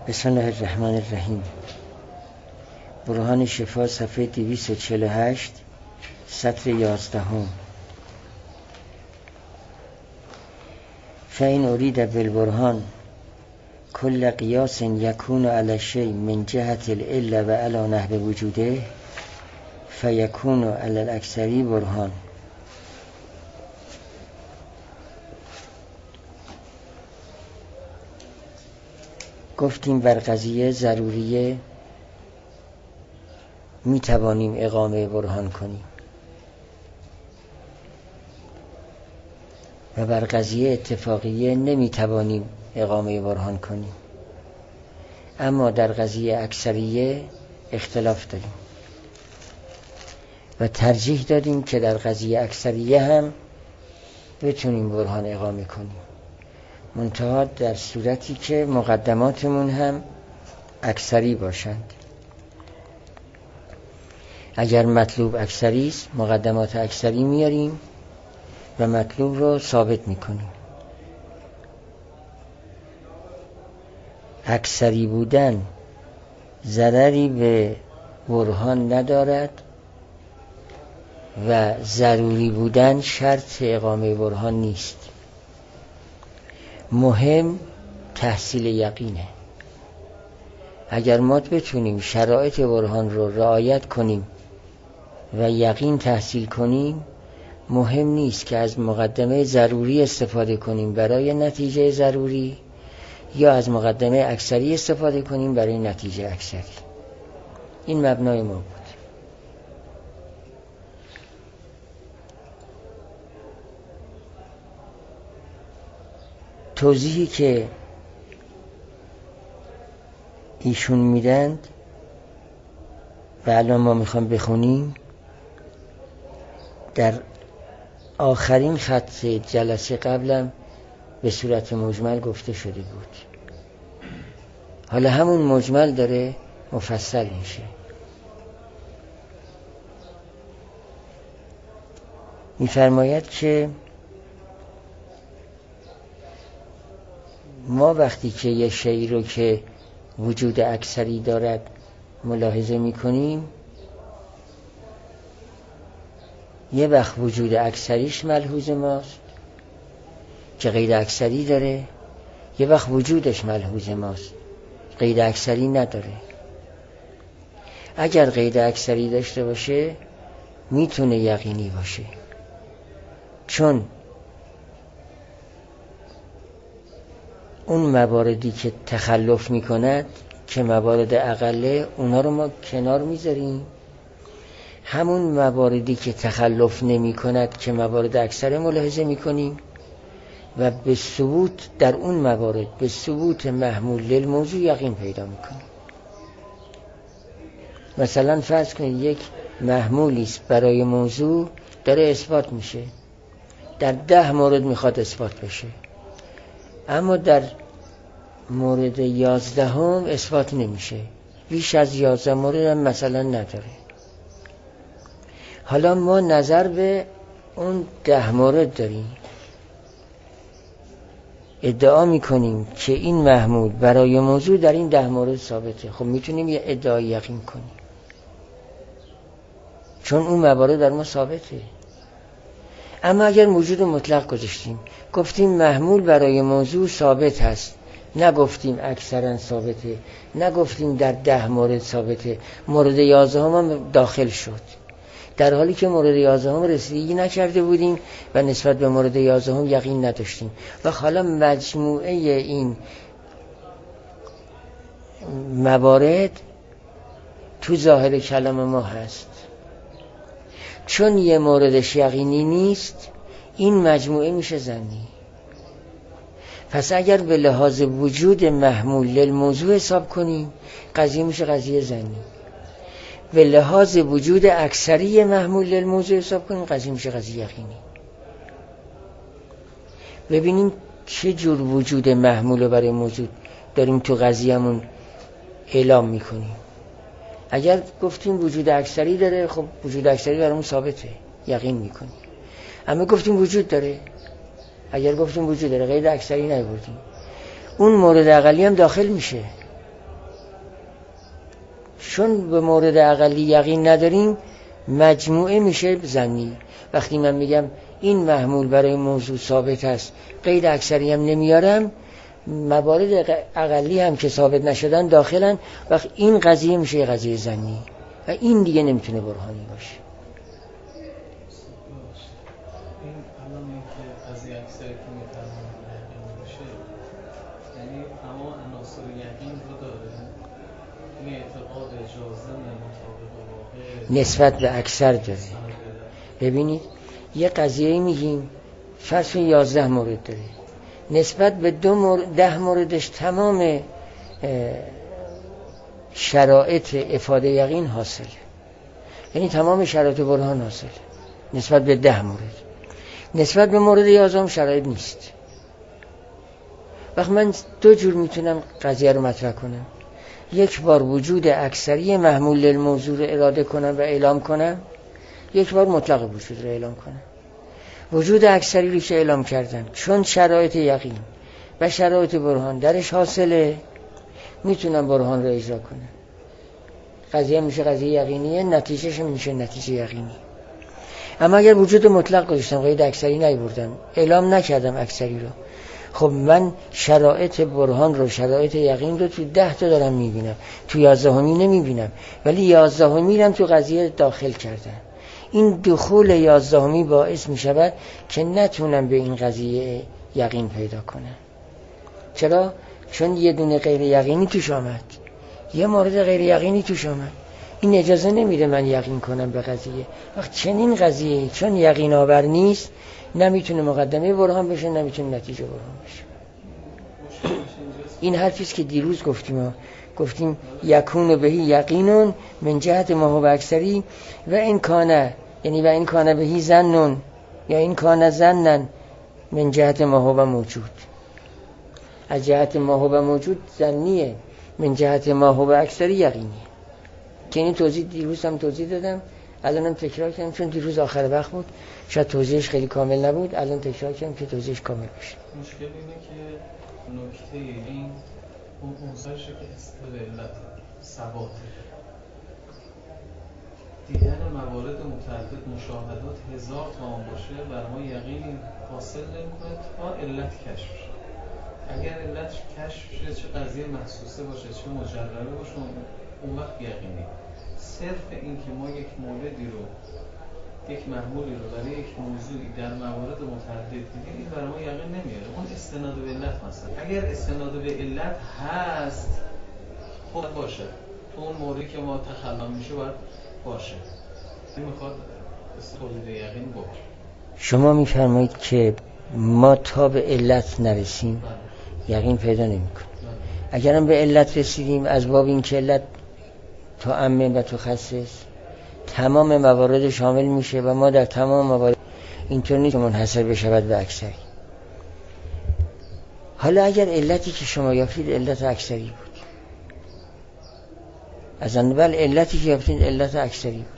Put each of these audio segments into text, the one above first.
بسم الله الرحمن الرحیم. برهان شفا صفحه 248 سطر 11. فإن أريد بالبرهان كل قياس يكون على الشيء من جهة العلة وعلى نحو وجوده فيكون على الأكثر برهان. گفتیم بر قضیه ضروریه می توانیم اقامه برهان کنیم و بر قضیه اتفاقیه نمی توانیم اقامه برهان کنیم، اما در قضیه اکثریه اختلاف داریم و ترجیح دادیم که در قضیه اکثریه هم بتونیم برهان اقامه کنیم، منتها در صورتی که مقدماتمون هم اکثری باشند. اگر مطلوب اکثری است مقدمات اکثری میاریم و مطلوب رو ثابت میکنیم. اکثری بودن ضرری به برهان ندارد و ضروری بودن شرط اقامه برهان نیست. مهم تحصیل یقینه. اگر ما بتونیم شرایط برهان رو رعایت کنیم و یقین تحصیل کنیم، مهم نیست که از مقدمه ضروری استفاده کنیم برای نتیجه ضروری یا از مقدمه اکثری استفاده کنیم برای نتیجه اکثری. این مبنای ما بود. توضیحی که ایشون میدند و الان ما میخوام بخونیم در آخرین خط جلسه قبلم به صورت مجمل گفته شده بود. حالا همون مجمل داره مفصل میشه. میفرماید که ما وقتی که یه شیء رو که وجود اکثری دارد ملاحظه میکنیم، یه وقت وجود اکثریش ملحوظ ماست که قید اکثری داره، یه وقت وجودش ملحوظ ماست قید اکثری نداره. اگر قید اکثری داشته باشه میتونه یقینی باشه، چون اون مواردی که تخلف میکند که موارد اقله، اونا رو ما کنار میذاریم. همون مواردی که تخلف نمی کند که موارد اکثر ملاحظه میکنیم و به ثبوت در اون موارد به ثبوت محمول للموضوع یقین پیدا میکنیم. مثلا فرض کنید یک محمولی است برای موضوع داره اثبات میشه، در 10 مورد میخواد اثبات بشه، اما در مورد 11 اثبات نمیشه، بیش از 11 مورد هم مثلا نداره. حالا ما نظر به اون 10 مورد داریم، ادعا میکنیم که این محمول برای موضوع در این 10 مورد ثابته. خب میتونیم یه ادعای یقین کنیم چون اون موارد در ما ثابته. اما اگر موجود مطلق گذاشتیم، گفتیم محمول برای موضوع ثابت هست، نگفتیم اکثرا ثابته، نگفتیم در 10 مورد ثابته، مورد 11 هم داخل شد، در حالی که مورد 11 رسیدگی نکرده بودیم و نسبت به مورد 11 یقین نداشتیم. و حالا مجموعه این موارد تو ظاهر کلام ما هست. چون یه موردش یقینی نیست، این مجموعه میشه ظنی. پس اگر به لحاظ وجود محمول للموضوع حساب کنیم، قضیه میشه قضیه ظنی. به لحاظ وجود اکثری محمول للموضوع حساب کنیم، قضیه میشه قضیه یقینی. ببینیم چه جور وجود محمول برای موضوع داریم تو قضیه‌مون اعلام میکنیم. اگر گفتیم وجود اکثری داره، خب وجود اکثری برامون ثابته، یقین میکنیم. اما گفتیم وجود داره، اگر گفتیم وجود داره قید اکثری نیاوردیم، اون مورد اقلی هم داخل میشه. چون به مورد اقلی یقین نداریم مجموعه میشه ظنی. وقتی من میگم این محمول برای موضوع ثابت است، قید اکثری هم نمیارم، موارد اقلی هم که ثابت نشدن داخلن، وقت این قضیه میشه قضیه ظنی و این دیگه نمیتونه برهانی باشه. این الان که قضیه اکثری که میفرمایید یقین باشه، یعنی تمام عناصر یقین رو داره، این اعتقاد جازم مطابق واقع نسبت به اکثر داره. ببینید یه قضیه میگیم فرض 11 مورد داره، نسبت به 10 موردش تمام شرایط افاده یقین حاصله، یعنی تمام شرایط برهان حاصله نسبت به 10 مورد. نسبت به مورد 11 شرایط نیست. وقت من دو جور میتونم قضیه رو مطرح کنم، یک بار وجود اکثری محمول للموضوع رو اراده کنم و اعلام کنم، یک بار مطلق وجود رو اعلام کنم. وجود اکثری رو که اعلام کردن چون شرایط یقین و شرایط برهان درش حاصله، میتونم برهان رو اجرا کنم. قضیه میشه قضیه یقینیه، نتیجهش میشه نتیجه یقینی. اما اگر وجود مطلق گذاشتم، قید اکثری نیاوردم، اعلام نکردم اکثری رو، خب من شرایط برهان رو، شرایط یقین رو تو 10 تا دارم میبینم، تو 11می نمیبینم، ولی 11می رو تو قضیه داخل کردم. این دخول 11می باعث میشود که نتونم به این قضیه یقین پیدا کنم. چرا؟ چون یه دونه غیر یقینی توش آمد، یه مورد غیر یقینی توش آمد، این اجازه نمیده من یقین کنم به قضیه. وقت چنین قضیه چون یقین آور نیست، نمیتونه مقدمه برهان بشه، نمیتونه نتیجه برهان بشه. این حرفیست که دیروز گفتیم یکون بهی یقینون من جهت ما هو اکثری و این کانه، یعنی و این کانه بهی ظنون یا این کانه ظنن من جهت ما هو موجود. از جهت ما هو موجود ظنیه، من جهت ما هو اکثری یقینیه. که این توضیح دیروز هم توضیح دادم، الانم تکرار کردم چون دیروز آخر وقت بود، شاید توضیحش خیلی کامل نبود، الان تکرار کردم که توضیحش کامل بشه. مشکل اینه که نکته این اون عنصرشه که علت ثباته، دیدن موارد متعدد، مشاهدات 1000 تا هم باشه بر ما یقینی حاصل نمی‌کنه تا علت کشف شه. اگر علت کشف شه، چه قضیه محسوسه باشه چه مجربه باشه، اون وقت یقینی. صرف این که ما یک موردی رو، یک محمولی رو برای یک موضوعی در موارد متعدد دیدیم، این برای ما یقین نمیاره. اون استناد به علت مثلا، اگر استناد به علت هست خب باشه، تو اون موردی که ما تخلم میشه باید باشه. این میخواد استفاده یقین باشه. شما میفرمایید که ما تا به علت نرسیم یقین پیدا نمی‌کنیم. اگرم به علت رسیدیم، از باب این که علت تو عمه و تو خصیص تمام موارد شامل میشه و ما در تمام موارد اینطور نیست منحصر بشود به اکثری. حالا اگر علتی که شما یافتید علت اکثری بود، از اول علتی که یافتید علت اکثری بود،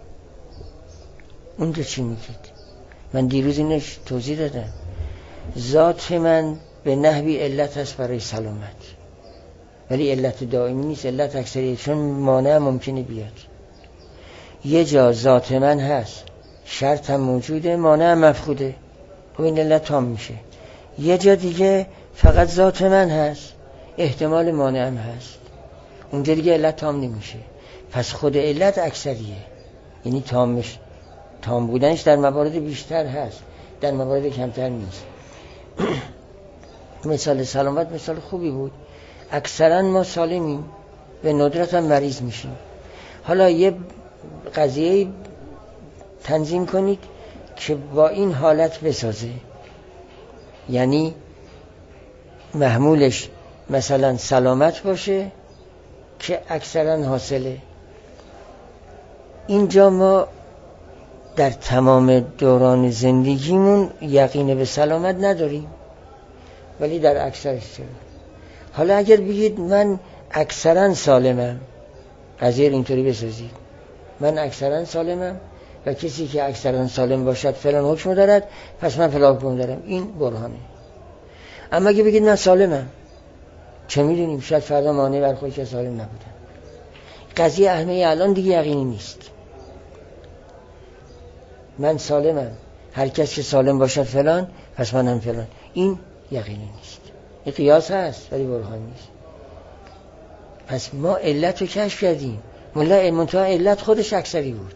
اون رو چی میگید؟ من دیروز اینش توضیح دادم. ذات من به نحوی علت هست برای سلامت، ولی علت دائمی نیست، علت اکثری، چون مانع ممکنه بیاد. یه جا ذات من هست، شرط هم موجوده، مانع هم مفقوده، و این علت تام میشه. یه جا دیگه فقط ذات من هست، احتمال مانع هم هست، اونجا دیگه علت تام نمیشه. پس خود علت اکثریه، یعنی تام بودنش در موارد بیشتر هست، در موارد کمتر نیست. مثال سلامت مثال خوبی بود. اکثرا ما سالمیم، به ندرت هم مریض میشیم. حالا یه قضیه تنظیم کنید که با این حالت بسازه، یعنی محمولش مثلا سلامت باشه که اکثرا حاصله. اینجا ما در تمام دوران زندگیمون یقین به سلامت نداریم، ولی در اکثرش چرا. حالا اگر بگید من اکثرا سالمم، قضیه اینطوری بسازید، من اکثرا سالمم و کسی که اکثرا سالم باشد فلان حکم دارد، پس من فلان حکم دارم، این برهانه. اما اگه بگید من سالمم، چه میدونیم، شاید فردا مانع بر خودی که سالم نبودم. قضیه همه الان دیگه یقینی نیست. من سالمم، هر کس که سالم باشد فلان پس منم فلان، این یقینی نیست. این قیاس هست ولی برهان نیست. پس ما علت رو کشف کردیم. منتها علت خودش اکثری بود.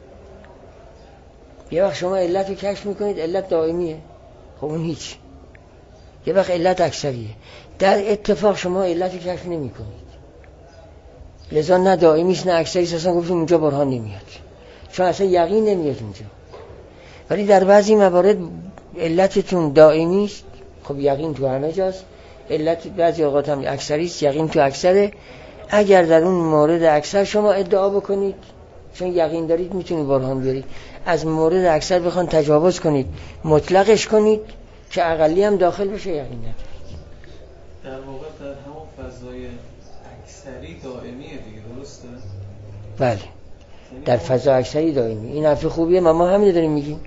یه وقت شما علت رو کشف میکنید علت دائمیه، خب اون هیچ. یه وقت علت اکثریه، در اتفاق شما علت رو کشف نمی کنید، لذا نه دائمیست نه اکثریست. اصلا گفتیم اونجا برهان نمیاد، چون اصلا یقین نمیاد اونجا. ولی در بعضی موارد علتتون دائمیست، خب یقین تو همه جاست. علت بعضی اوقات هم اکثریست، یقین تو اکثره. اگر در اون مورد اکثر شما ادعا بکنید، چون یقین دارید میتونید برهان بیارید، از مورد اکثر بخوان تجاوز کنید، مطلقش کنید که اقلی هم داخل بشه، یقین ندارید. در واقع در همون فضای اکثری دائمیه دیگه، درسته؟ بله، در فضا اکثری دائمی. این حرف خوبیه، ما همین داریم میگیم.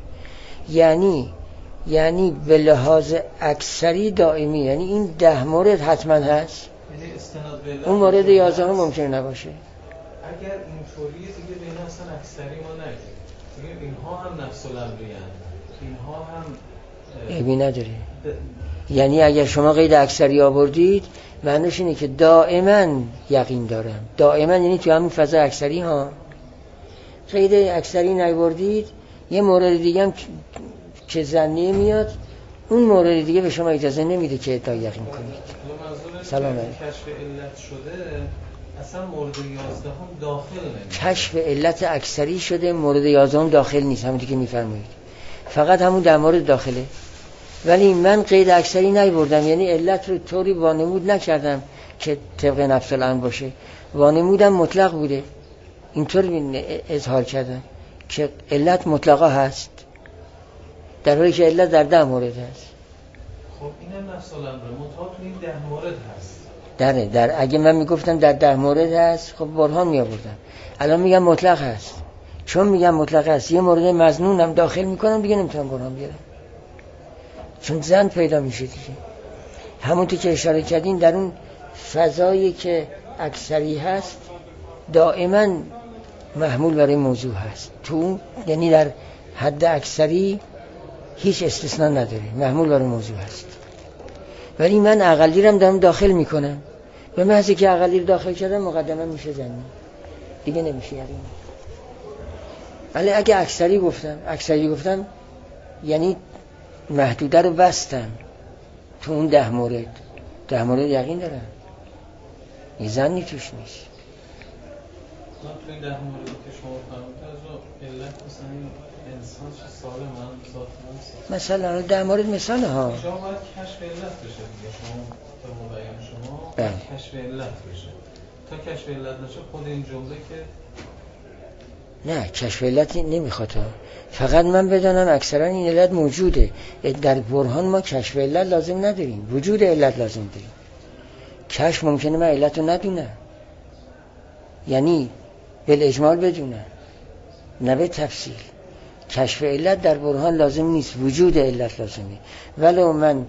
یعنی به لحاظ اکثری دائمی، یعنی این 10 مورد حتما هست، یعنی استناد به اون مورد 11 هم ممکنه نباشه. اگر اینطوریه دیگه بین اصلا اکثری ما نگیم دیگه، اینها هم نفس الامری هستند، اینها هم عیبی نداره. یعنی اگر شما قید اکثری آوردید معنیش اینه که دائما یقین دارم، دائما یعنی تو همین فضا اکثری ها. قید اکثری نیاوردید، یه مورد دیگه هم که ظنی میاد، اون مورد دیگه به شما اجازه نمیده که ادعا یقین کنید. سلام علیکم. کشف علت شده اصلا مورد 11 هم داخل نمیشه. کشف علت اکثری شده، مورد 11 هم داخل نیست، همونطور که میفرمایید، فقط همون در مورد داخله. ولی من قید اکثری نیاوردم، یعنی علت رو طوری وانمود نکردم که طبق نفس الامر باشه، وانمودم مطلق بوده، اینطور اظهار کردم که علت مطلقا هست، در حالی که علت در 10 مورد هست. خب اینم نفس الامر، منتها تو این 10 مورد هست. اگه من میگفتم در 10 مورد هست، خب برهان میآوردم. الان میگم مطلق هست، چون میگم مطلق هست یه مورد مظنونم داخل میکنم دیگه، نمیتونم برهان بیارم، چون ظن پیدا میشه دیگه. همونطور که اشاره کردین در اون فضایی که اکثری هست دائما محمول برای موضوع هست، تو یعنی در حد اکثری هیچ استثناء نداره، محمول برای موضوع هست. ولی من اقلی رو دارم داخل میکنم، به محضی که اقلی رو داخل کردم مقدمه میشه ظنی، دیگه نمیشه یقینی. ولی اگه اکثری گفتم یعنی محدوده رو بستم تو اون 10 مورد یقین دارم، یه ظنی توش نیست. من تو این 10 موردی که شما فرمودید از علت مثلا این انسان چه سالم ذاتاً مثلا 10 مورد مثال ها، شما باید کشف علت بشه دیگه، شما تا مبین شما کشف علت بشه. تا کشف علت نشه خود این جمله که نه کشف علتی نمیخواد، فقط من بدانم اکثرا این علت موجوده. در برهان ما کشف علت لازم نداریم، وجود علت لازم داریم. کشف ممکنه من علت رو ندونم، یعنی بالاجمال بدونم نه به تفصیل. کشف علت در برهان لازم نیست، وجود علت لازمه. ولو من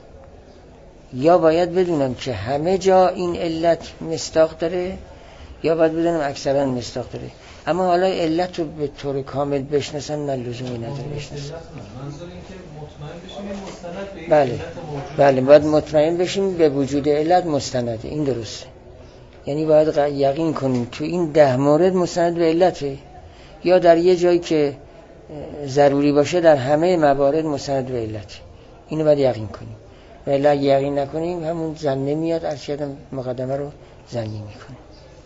یا باید بدونم که همه جا این علت مصداق داره، یا باید بدونم اکثرا مصداق داره. اما حالا علت رو به طور کامل بشناسم نه لزومی نداره بشناسم. منظور این که مطمئن بشیم مستند به این علت موجود. بله باید مطمئن بشیم به وجود علت مستنده، این درسته. یعنی باید یقین کنیم تو این 10 مورد مستند به علته، یا در یه جایی که ضروری باشه در همه موارد مستند به علت. اینو باید یقین کنیم. ولی اگه یقین نکنیم همون ظن نمیاد، ارشدم مقدمه رو ظنی میکنه.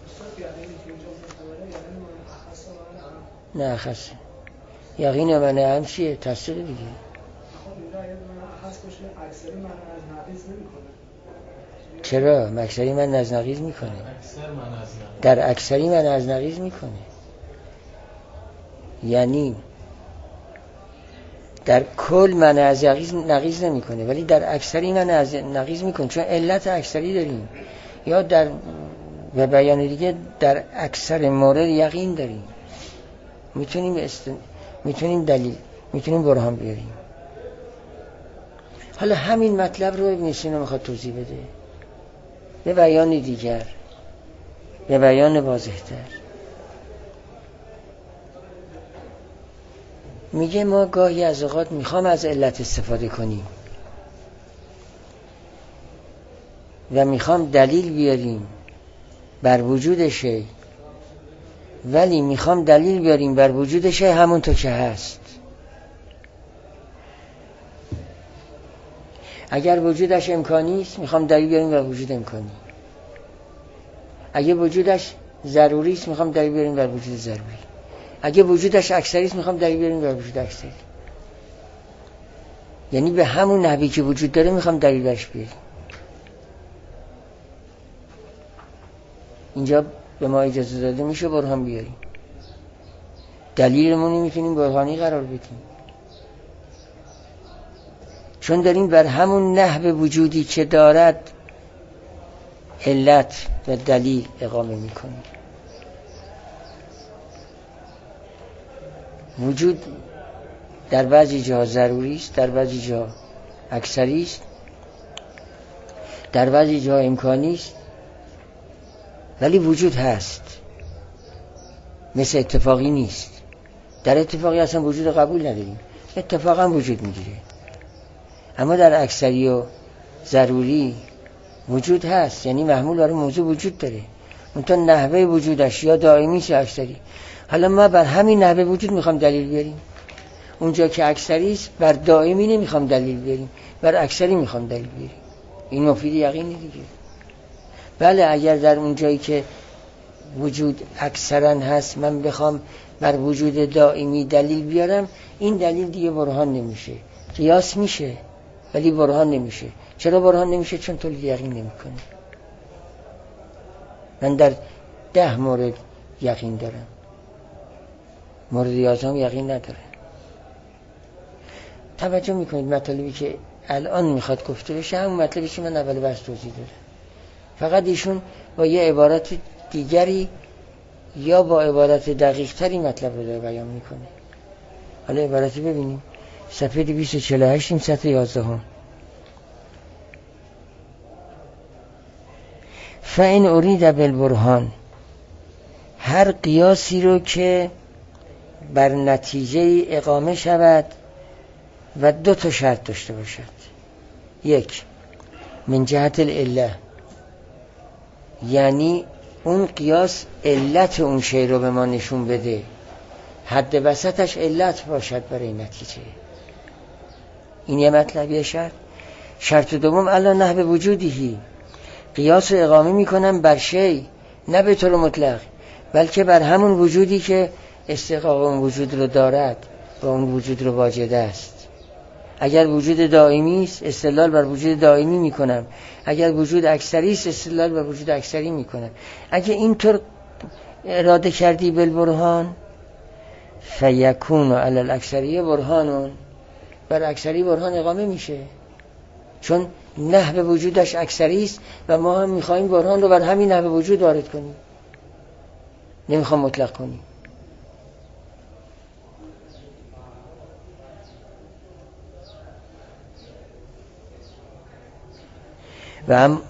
نه خاصه یقین من هم چیه؟ تصدیق دیگه. چرا؟ اکثری من از نقیض میکنه. در اکثری من از نقیض میکنه، یعنی در کل من از نقیض نمیکنه، ولی در اکثری من از نقیض میکنه، چون علت اکثری داریم. یا در به بیان دیگه در اکثر مورد یقین داریم، میتونیم دلیل، میتونیم برهان بیاریم. حالا همین مطلب رو ابن سینا میخواد توضیح بده به بیان دیگر. به بیان واضح‌تر. میگه ما گاهی از اوقات میخوام از علت استفاده کنیم و میخوام دلیل بیاریم بر وجود شی، ولی میخوام دلیل بیاریم بر وجود شی همونطور که هست. اگر وجودش امکانی است میخوام دلیل بیاریم بر وجود امکانی، اگه وجودش ضروری است میخوام دلیل بیاریم بر وجود ضروری، اگه وجودش اکثری است میخوام دلیل بیاریم بر وجود اکثری. یعنی به همون نحوی که وجود داره میخوام دلیل برش بیاریم. اینجا به ما اجازه داده میشه برهان بیاریم، دلیلمون میتونیم برهانی قرار بدیم، چون داریم بر همون نحو وجودی که دارد علت و دلیل اقامه میکنیم. وجود در بعضی جا ضروری است، در بعضی جا اکثری است، در بعضی جا امکانی است، ولی وجود هست، مثل اتفاقی نیست. در اتفاقی اصلا وجود قبول نداریم، اتفاقا وجود میگیره. اما در اکثری و ضروری وجود هست، یعنی محمول بر موضوع وجود داره، اونتا نحوه وجودش یا دائمی یا اکثری. حالا ما بر همین نحوه وجود میخوام دلیل بیاریم. اونجا که اکثری است بر دائمی نمیخوام دلیل بیاریم، بر اکثری میخوام دلیل بیاریم. این مفید یقینی دیگه. بله اگر در اونجایی که وجود اکثرا هست من بخوام بر وجود دائمی دلیل بیارم، این دلیل دیگه برهان نمیشه، قیاس میشه ولی برهان نمیشه. چرا برهان نمیشه؟ چون تولید یقین نمیکنه. من در 10 مورد یقین دارم، مورد 11 یقین ندارم. توجه میکنید مطلبی که الان میخواد گفته بشه همون مطلبی که من اول بحث توضیح دادم، فقط ایشون با یه عبارت دیگری یا با عبارت دقیق تری مطلب رو داره بیان میکنه. حالا عبارتی ببینیم، صفحه 248 این صفحه 11 هم. فَإِنْ أُرِيدَ بِالْبُرْهَانِ، هر قیاسی رو که بر نتیجه اقامه شود و 2 شرط داشته باشد. 1 من جهت العله، یعنی اون قیاس علت اون شی رو به ما نشون بده، حد وسطش علت باشد برای نتیجه. این یه مطلبیه شرط. شرط دوم الا نحو وجودی، قیاس رو اقامه میکنم بر شی، نه به طور مطلق بلکه بر همون وجودی که استحقاق اون وجود رو دارد و اون وجود رو واجد است. اگر وجود دائمی است استدلال بر وجود دائمی میکنم، اگر وجود اکثری است استدلال بر وجود اکثری میکنم. اگه اینطور اراده کردی بالبرهان فیکون علی الاکثریه برهانون، بر اکثری برهان اقامه میشه، چون نحو وجودش اکثری است و ما هم میخوایم برهان رو بر همین نحو وجود وارد کنیم، نمیخوام مطلق کنیم. و هم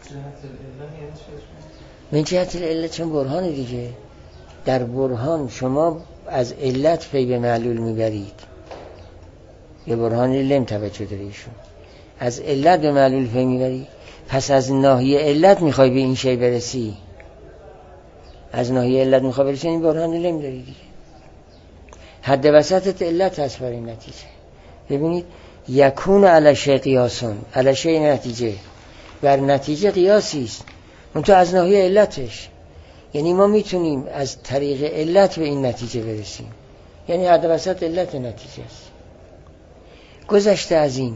من جهت العلت، چون برهان دیگه. در برهان شما از علت پی به معلول میبرید، یه برهان لم توجه داره ایشون، از علت به معلول پی میبری، پس از ناحیه علت میخوای به این شی برسی، از ناحیه علت میخوای برسی، این برهان لم داری دیگه. حد وسطت علت هست برای نتیجه. ببینید یکون علی شی قیاسون، علی شی نتیجه، بر نتیجه قیاسی است اون تو از ناحیه علتش، یعنی ما میتونیم از طریق علت به این نتیجه برسیم، یعنی حد وسط علت نتیجه است. گذشته از این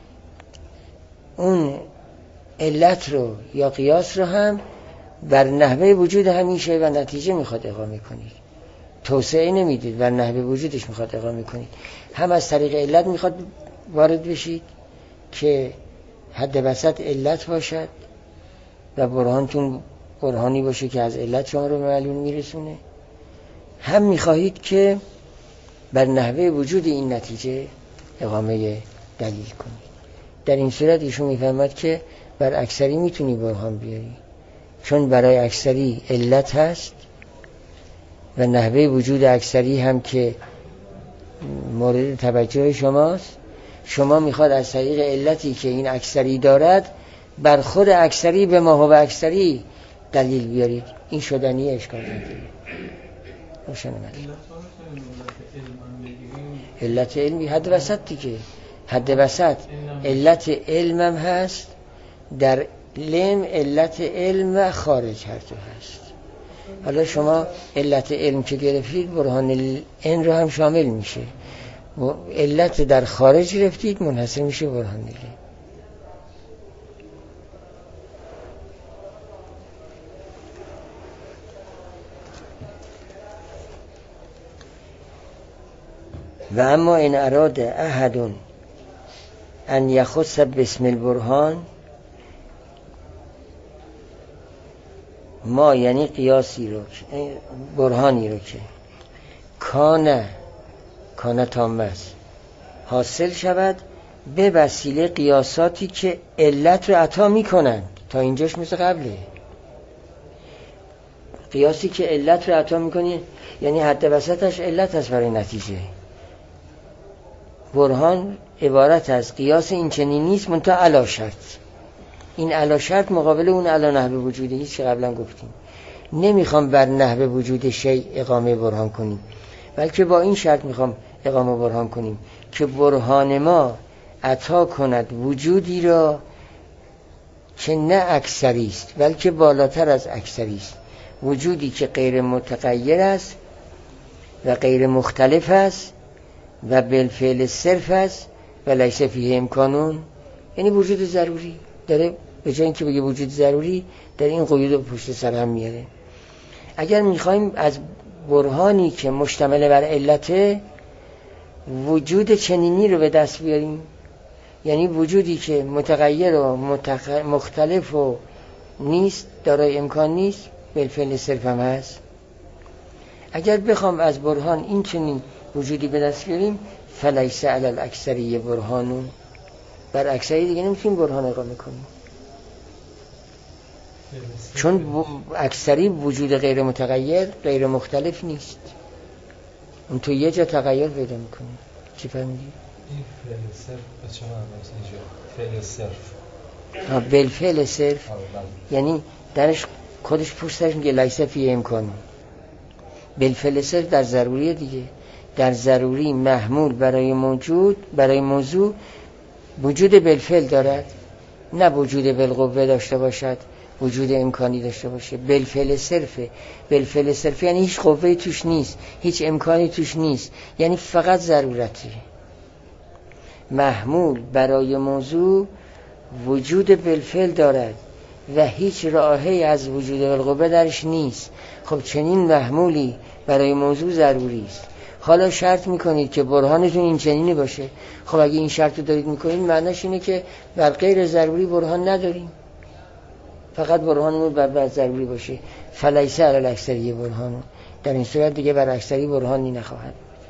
اون علت رو یا قیاس رو هم بر نحوه وجود همین شی و نتیجه میخواد اقامه کنید، توسعه نمیدید، بر نحوه وجودش میخواد اقامه کنید. هم از طریق علت میخواد وارد بشید که حد وسط علت باشد و برهانتون برهانی باشه که از علت شما رو به معلوم میرسونه، هم میخواهید که بر نحوه وجود این نتیجه اقامه دلیل کنید. در این صورت ایشون میفهمد که بر اکثری میتونی برهان بیاری، چون برای اکثری علت هست و نحوه وجود اکثری هم که مورد توجه شماست. شما میخواد از طریق علتی که این اکثری دارد بر خود اکثری به ما هو اکثری دلیل بیارید. این شدنی اشکال نداره. روشن اومد. علت علمی حد وسط دیگه، حد وسط علت علمم هست، در علم علت علم و خارج هر تو هست. حالا شما علت علم که گرفتید برهان این رو هم شامل میشه، علت در خارج گرفتید منحصر میشه برهان علم. و اما این اراد احد ان یخص باسم البرهان، ما یعنی قیاسی رو برهانی رو که کانه تامه است حاصل شود به وسیله قیاساتی که علت رو عطا می کنند. تا اینجاش مثل قبله، قیاسی که علت رو عطا می کنی یعنی حد وسطش علت هست برای نتیجه. برهان عبارت از قیاس این چنین نیست منتها علا شرط. این علا شرط مقابل اون علا نحو وجوده. هیچ قبلا گفتیم نمیخوام بر نحو وجود شیء اقامه برهان کنیم، بلکه با این شرط میخوام اقامه برهان کنیم که برهان ما عطا کند وجودی را که نه اکثری است بلکه بالاتر از اکثری است، وجودی که غیر متغیر است و غیر مختلف است و بالفعل صرف است و لیس فیه امکانون، یعنی وجود ضروری داره. به جای اینکه بگه وجود ضروری در این قیود رو پشت سر هم میاره. اگر میخوایم از برهانی که مشتمل بر علت وجود چنینی رو به دست بیاریم، یعنی وجودی که متغیر و مختلف و نیست، دارای امکان نیست، بالفعل صرف هم هست. اگر بخوام از برهان این چنین وجودی به دست بیاریم فلیس علی الاکثری برهانون، بر اکثری دیگه نمیتونیم برهان اقامه کنیم، چون اکثری وجود غیر متغیر غیر مختلف نیست. اون تو یه جا تغییر پیدا میکنه. چی فهمیدی؟ این فعل صرف به چه معنی است اینجا؟ فعل صرف بالفعل صرف یعنی درش خودش پشتش میگه لیس فیه امکانون. بالفعل صرف در ضروری دیگه، در ضروری محمول برای موضوع وجود بالفعل دارد، نه وجود بالقوه داشته باشد، وجود امکانی داشته باشه. بالفعل صرفه. بالفعل صرف یعنی هیچ قوه‌ای توش نیست، هیچ امکانی توش نیست، یعنی فقط ضرورتی. محمول برای موضوع وجود بالفعل دارد و هیچ راهی از وجود بالقوه درش نیست. خب چنین محمولی برای موضوع ضروری است. حالا شرط میکنید که برهانتون این چنینی باشه. خب اگه این شرط رو دارید میکنید معنیش اینه که بر غیر ضروری برهان نداریم، فقط برهانمون بر ضروری باشه. فلیس علی الاکثری برهانون، در این صورت دیگه بر اکثری برهانی نخواهد.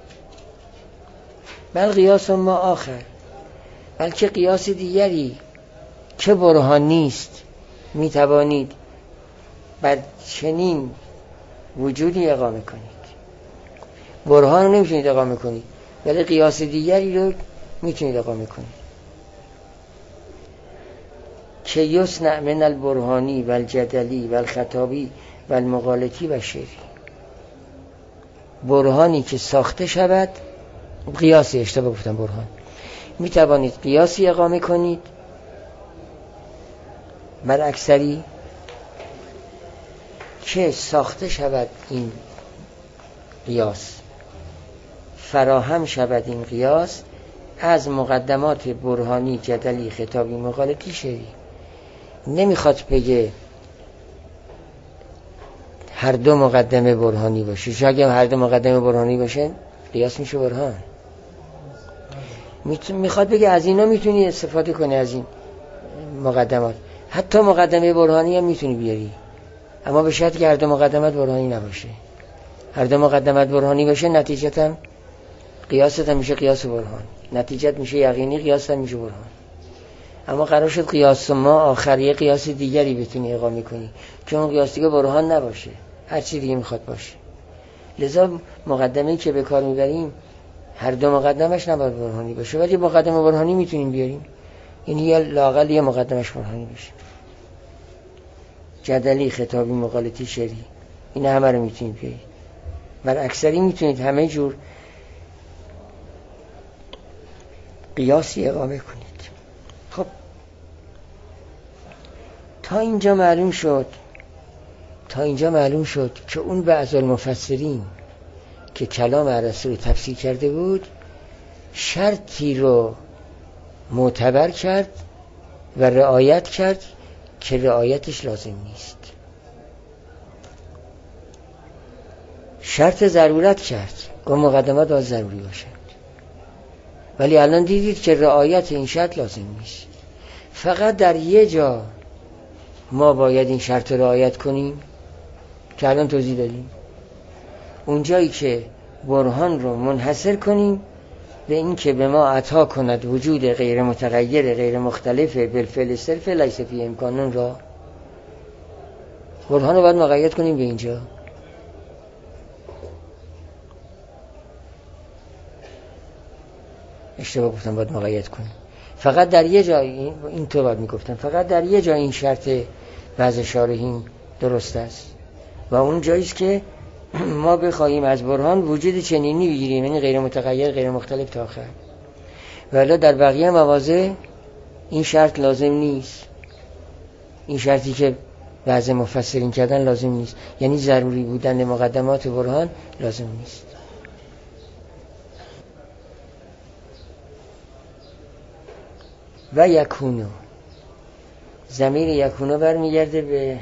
بل قیاس ما آخر، بلکه قیاس دیگری که برهان نیست میتوانید بر چنین وجودی اقامه کنید. برهان رو نمیتونید اقامه کنید ولی قیاس دیگری رو میتونید اقامه کنید که یصنع من البرهانی و الجدلی و الخطابی و المقالتی و شعری. برهانی که ساخته شود، قیاسی اشتباه گفتم، برهان میتوانید قیاسی اقامه کنید بر اکثری که ساخته شود، این قیاس فراهم شود، این قیاس از مقدمات برهانی، جدلی، خطابی، مقالتی، شعری. نمیخواد بگه هر دو مقدمه برهانی باشه، چون اگه هر دو مقدمه برهانی باشه قیاس میشه برهان. میخواد بگه از اینا میتونی استفاده کنی، از این مقدمات، حتی مقدمه برهانی هم میتونی بیاری، اما به شرطی که هر دو مقدمات برهانی نباشه. هر دو مقدمات برهانی باشه نتیجت هم قیاست هم میشه قیاس برهان، نتیجت میشه یقینی، قیاست هم میشه برهان. اما قرار شد قیاس ما آخر یه قیاس دیگری بتونی اقامه کنی که اون قیاس دیگه برهان نباشه، هر چی دیگه میخواد باشه. لذا مقدمه‌ای که به کار میبریم هر دو مقدمش نباید برهانی باشه، ولی مقدمه برهانی میتونیم بیاریم، یعنی یا لااقل یه مقدمش برهانی باشه. جدلی، خطابی، مقالطی، شعری، این همه رو میتونید بیارید. بر اکثری میتونید همه جور قیاسی اقامه کنید. خب تا اینجا معلوم شد که اون بعض المفسرین که کلام رسول تفسیر کرده بود شرطی رو معتبر کرد و رعایت کرد که رعایتش لازم نیست. شرط ضرورت کرد، گفت مقدمات باید ضروری باشند، ولی الان دیدید که رعایت این شرط لازم نیست. فقط در یه جا ما باید این شرط رعایت کنیم که الان توضیح دادیم، اون جایی که برهان رو منحصر کنیم به این که به ما عطا کند وجود غیر متغیر غیر مختلف بالفعل صرف لیس فی امکان، را برهان رو باید مقید کنیم به اینجا. اشتباه گفتم، باید مقید کنیم. فقط در یه جا این تو باید میگفتم، فقط در یه جا این شرط بعض شارحین درست است و اون جاییست که ما بخواهیم از برهان وجود چنینی بگیریم، یعنی غیر متغیر غیر مختلف تا آخر. ولی در بقیه مواضع این شرط لازم نیست، این شرطی که بعض مفسرین کردن لازم نیست، یعنی ضروری بودن مقدمات برهان لازم نیست. و یکونو، ضمیر یکونو برمیگرده به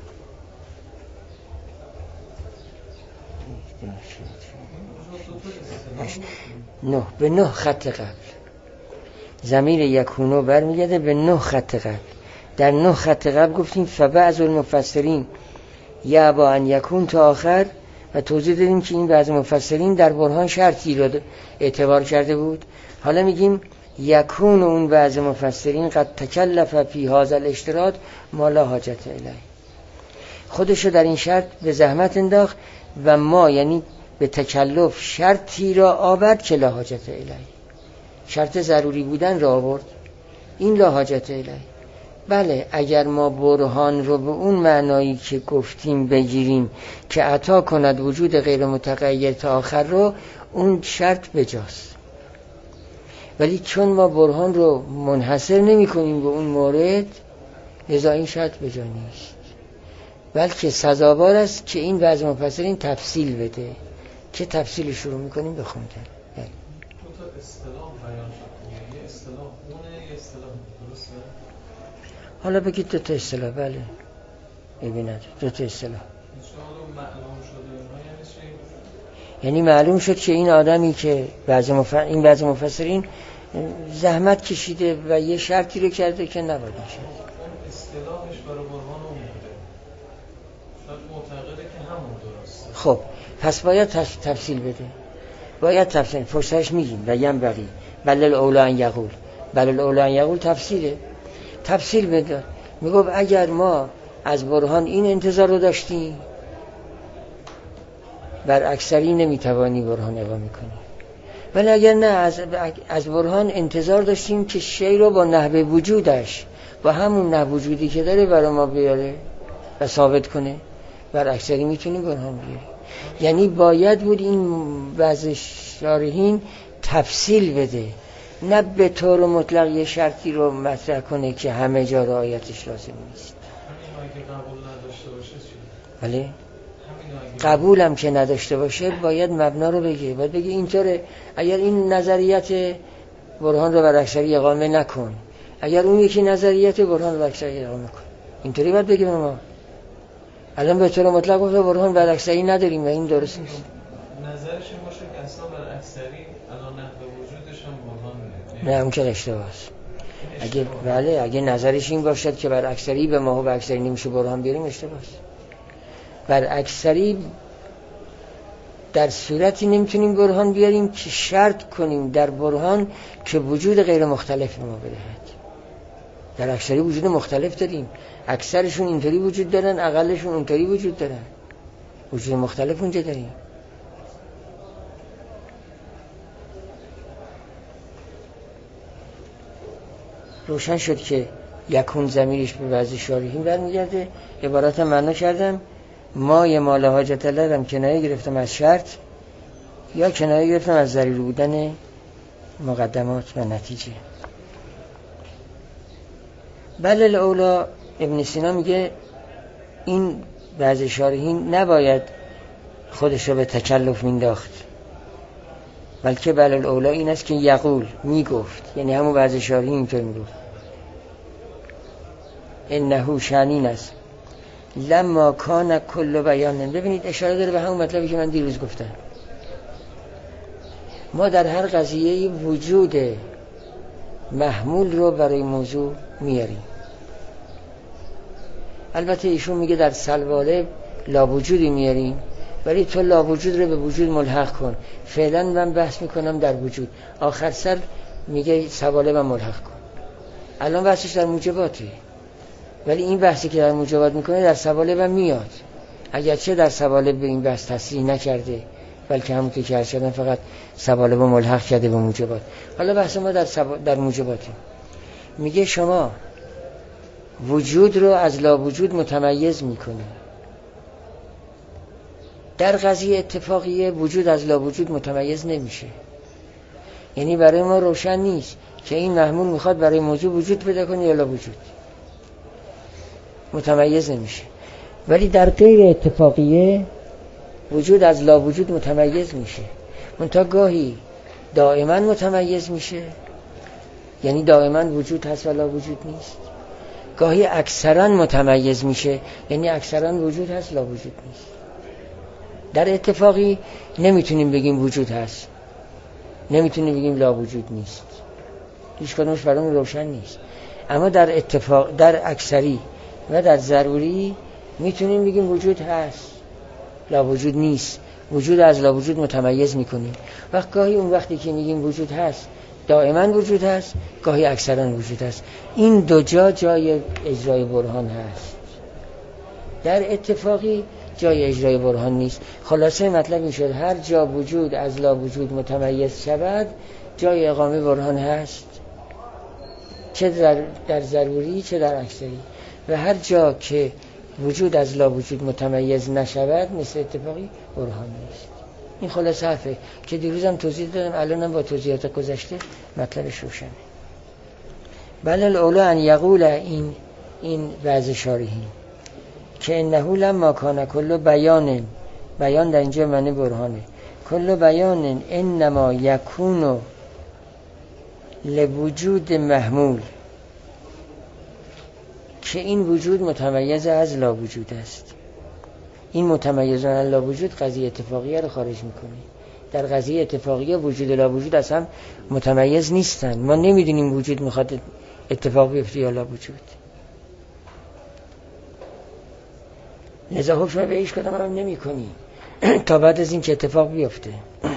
نه خط قبل. ضمیر یکونو برمیگرده به 9 خط قبل. در 9 خط قبل گفتیم فبعض المفسرین یعبا ان یکون تا آخر و توضیح دادیم که این بعض مفسرین در برهان شرطی رو اعتبار کرده بود. حالا میگیم یکون اون بعض مفسرین قد تکلف فی هذا الاشتراط ما لا حاجت الیه، خودشو در این شرط به زحمت انداخت و ما یعنی به تکلف شرطی را آورد که لا حاجت الیه، شرط ضروری بودن را آورد، این لا حاجت الیه. بله اگر ما برهان رو به اون معنایی که گفتیم بگیریم که عطا کند وجود غیر متغیر تا آخر رو، اون شرط بجاست، ولی چون ما برهان رو منحصر نمی کنیم به اون مورد، لذا این شرط بجا نیست، بلکه سزاوار است که این بعض مفسرین تفصیل بده، که تفصیل شروع میکنیم بخوندن. دو تا اصطلاح بیان شد، یه اصطلاح اونه، یه اصطلاح درسته؟ حالا بگید دو تا اصطلاح. بله ببیند دو تا اصطلاح معلوم شده یعنی معلوم شد که این آدمی که این بعض مفسرین زحمت کشیده و یه شرطی رو کرده که نباید میشه. اون اصطلاحش برای برهان اومده، شاید معتقده که همون درسته. خب پس باید تفصیل بده، باید تفصیل فرصتش میگیم و یم بقی بل الاولا ان یقول، بل الاولا ان یقول تفصیل بده. میگم اگر ما از برهان این انتظار رو داشتیم، بر اکثری نمیتوانی برهان اقامه کنی، ولی اگر نه از برهان انتظار داشتیم که شی رو با نحوه وجودش، با همون نحوه وجودی که داره برای ما بیاره و ثابت کنه، بر اکثری میتونیم برهان بیاره. یعنی باید بود این بعض شارحین تفصیل بده، نه به طور مطلق یه شرطی رو مطرح کنه که همه جا رعایتش لازم نیست. همین اگه قبول نداشته باشه چی؟ بله قبولم که نداشته باشه باید مبنا رو بگه، باید بگه اینطوره، اگر این نظریت برهان رو بر اکثری اقامه نکن، اگر اون یکی نظریت برهان رو بر اکثری اقامه کن، اینطوری باید بگه. ما الان به طور مطلق گفت برهان بر اکثری نداریم و این درست نیست. نظرش این باشه که اصلا بر اکثری الان نحوه وجودش هم برهان نه، اون که اشتباه است. اگه نظرش این باشد که بر اکثری به ما و بر اکثری نمیشه برهان بیاریم، اشتباه است. بر اکثری در صورتی نمیتونیم برهان بیاریم که شرط کنیم در برهان که وجود غیر مختلف ما بدهد. در اکثری وجود مختلف داریم، اکثرشون اینطوری وجود دارن، اقلشون اونطوری وجود دارن، وجود مختلف اونجا داریم. روشن شد که یکون ضمیرش به بعض شارحین برمیگرده. عبارت معنا کردم ما مال حاجت لرم کنایه گرفتم از شرط یا کنایه گرفتم از ضروری بودن مقدمات و نتیجه. بل الاولا ابن سینا میگه این بعض شارحین نباید خودش رو به تکلف مینداخت، بلکه بل الاولا این است که یقول میگفت، یعنی همون بعض شارحین اینطور میگفت انه شانین است لما کان کل بیان. ببینید اشاره داره به همون مطلبی که من دیروز گفتم. ما در هر قضیه وجود محمول رو برای موضوع میاریم. البته ایشون میگه در سلواله لا وجودی میاریم، ولی تو لا وجود رو به وجود ملحق کن. فعلا من بحث میکنم در وجود، آخر سر میگه سواله و ملحق کن. الان بحثش در موجباته، ولی این بحثی که در موجبات میکنه در سواله و میاد، اگرچه در سواله به این بحث تصریح نکرده، بلکه همون که کرد شدن فقط سواله و ملحق کرده به موجبات. حالا بحث ما در موجباته. میگه شما وجود رو از لا وجود متمیز میکنه. در قضیه اتفاقیه وجود از لا وجود متمیز نمیشه، یعنی برای ما روشن نیست که این محمول میخواد برای موضوع وجود پیدا کنه یا لا وجود، متمیز نمیشه. ولی در غیر اتفاقیه وجود از لا وجود متمیز میشه، منتها گاهی دائما متمیز میشه، یعنی دائما وجود هست و لا وجود نیست. گاهی اکثرا متمیز میشه، یعنی اکثرا وجود هست لا وجود نیست. در اتفاقی نمیتونیم بگیم وجود هست، نمیتونیم بگیم لا وجود نیست، هیچ کدومش برامون روشن نیست. اما در اتفاق، در اکثری و در ضروری میتونیم بگیم وجود هست لا وجود نیست، وجود از لا وجود متمیز میکنیم. وقت گاهی اون وقتی که میگیم وجود هست دائما وجود هست، گاهی اکثرا وجود هست. این دو جای اجرای برهان هست. در اتفاقی جای اجرای برهان نیست. خلاصه مطلب این شد هر جا وجود از لا وجود متمیز شود جای اقامه برهان هست، چه در ضروری چه در اکثری. و هر جا که وجود از لا وجود متمیز نشود مثل اتفاقی برهان نیست. این خلاصه حرفه که دیروزم توضیح دادم، الانم با توضیحات گذشته مطلبش روشنه. بل الاولا ان یقول این بعض شارحین که انه لما کان کل بیان در اینجا معنی برهانه، کل بیان انما یکون لوجود محمول، که این وجود متمیز از لا وجود است. این متمیز از لا وجود قضیه اتفاقیه رو خارج میکنه. در قضیه اتفاقیه وجود لا وجود اصلا متمیز نیستن. ما نمیدونیم وجود میخواد اتفاق بیفته یا لا وجود، لذا حکم به هیچ کدام هم نمی کنی تا بعد از این که اتفاق بیفته.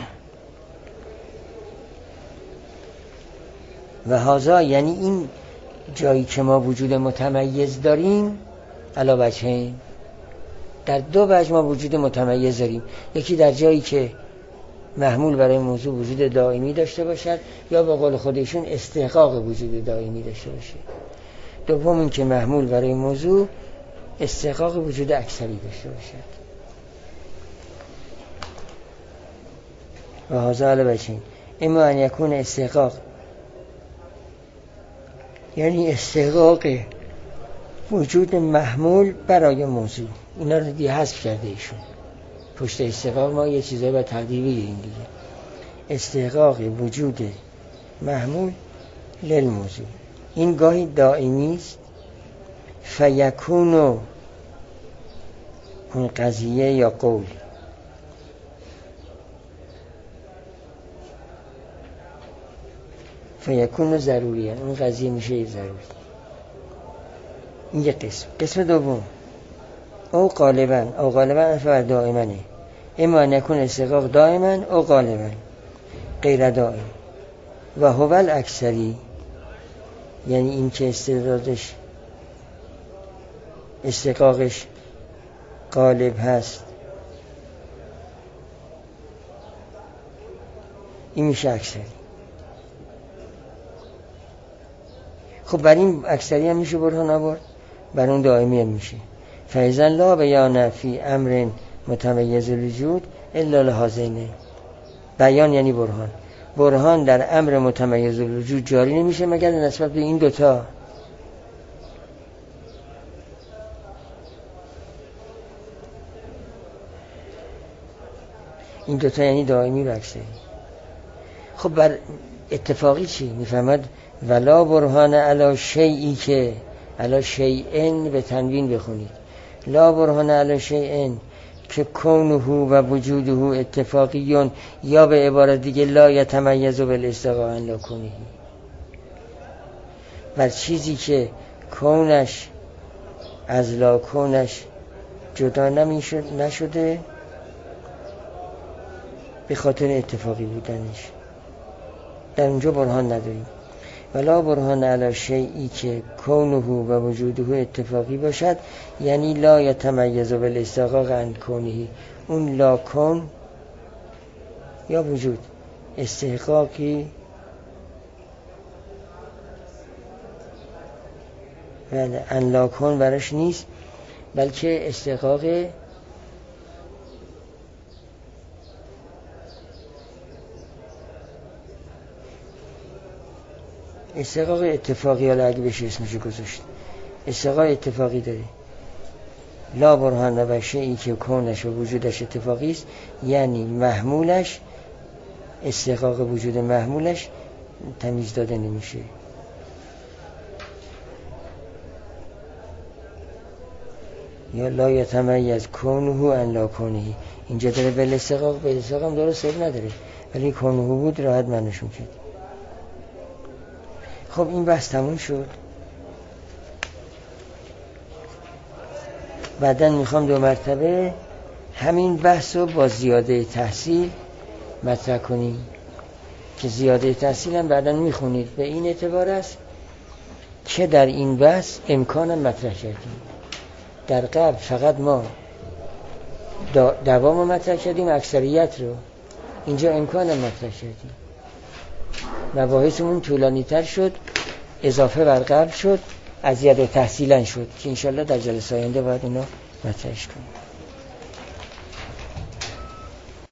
و هذا یعنی این جایی که ما وجود متمیز داریم علاوه وجهین، در دو وجه ما وجود متمیز داریم. یکی در جایی که محمول برای موضوع وجود دائمی داشته باشد یا به قول خودشون استحقاق وجود دائمی داشته باشه. دوم این که محمول برای موضوع استحقاق وجود اکثری داشته باشد. و هذا علی وجهین، اما ان یکون استحقاق یعنی استحقاق وجود محمول برای موضوع. اینا رو دیگه حذف کرده ایشون. پشت استحقاق ما یه چیزایی باید تقدیر بگیریم دیگه. استحقاق وجود محمول للموضوع، این گاهی دائمی است. فیکون اون قضیه یا قول، فیکون ضروریه، اون قضیه میشه ضروری. این یه قسم. قسم دوم او غالبا افعال دائمانه، اما نکون استحقاق دائما او غالبا غیر دائم و هو الاکثری. یعنی این که استحقاقش غالب هست، این میشه اکثری. خب بر این اکثری هم میشه برهان آورد، بر اون دائمی هم میشه. فاذا لا بیان فی امر متمیز الوجود الا لهذین. بیان یعنی برهان. برهان در امر متمیز الوجود جاری نمیشه مگر نسبت به این دوتا. این دوتا یعنی دائمی و اکثری. خب بر اتفاقی چی؟ میفهمد ولا برهان علی شیئی که علی شیئن به تنوین بخونید. لا برهان علی شیئن که کونه و وجوده اتفاقیون، یا به عبارت دیگه لا یتمیز بالاستغاء عن لا کونه. بر چیزی که کونش از لا کونش جدا نشده به خاطر اتفاقی بودنش، در اونجا برهان نداریم. ولا برهان علی شیئی که کونه و وجوده اتفاقی باشد، یعنی لا یتمیز بالاستحقاق عن کونه. اون لا کون یا وجود استحقاقی عن لا کون برش نیست، بلکه استحقاق اتفاقی، حالا اگه بشه اسمشو گذاشت، استحقاق اتفاقی داره. لا برهان و شیئی که کونش و وجودش اتفاقی است، یعنی محمولش، استحقاق وجود محمولش تمیز داده نمیشه. یا لا یتمیز کونه عن لا کونه. اینجا داره به استحقاق هم درست نداره، ولی کونه بود راحت معنیشون کرد. خب این بحث تموم شد. بعدن میخوام 2 مرتبه همین بحث رو با زیاده تحصیل مطرح کنیم که زیاده تحصیل هم بعدن میخونید. به این اعتبار است که در این بحث امکان مطرح کردیم. در قبل فقط ما دوام مطرح کردیم، اکثریت رو. اینجا امکان مطرح کردیم، مباحثمون طولانی تر شد، اضافه بر قبل شد، از زیاده تحصیلن شد که انشالله در جلسه آینده باید اینا مطرحش کنیم.